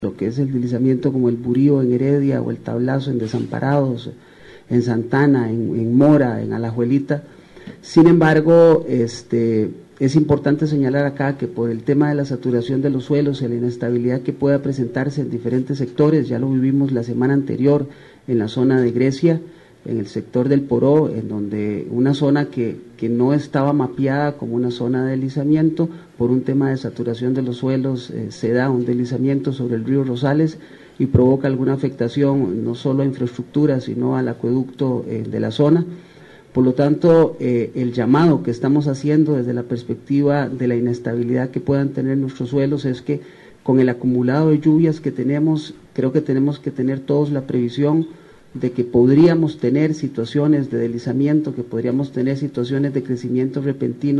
lo que es el deslizamiento como el Burío en Heredia o el Tablazo en Desamparados, en Santana, en Mora, en Alajuelita. Sin embargo, es importante señalar acá que por el tema de la saturación de los suelos y la inestabilidad que pueda presentarse en diferentes sectores, ya lo vivimos la semana anterior en la zona de Grecia, en el sector del Poró, en donde una zona que no estaba mapeada como una zona de deslizamiento, por un tema de saturación de los suelos, se da un deslizamiento sobre el río Rosales y provoca alguna afectación no solo a infraestructura, sino al acueducto de la zona. Por lo tanto, el llamado que estamos haciendo desde la perspectiva de la inestabilidad que puedan tener nuestros suelos es que con el acumulado de lluvias que tenemos, creo que tenemos que tener todos la previsión de que podríamos tener situaciones de deslizamiento, que podríamos tener situaciones de crecimiento repentino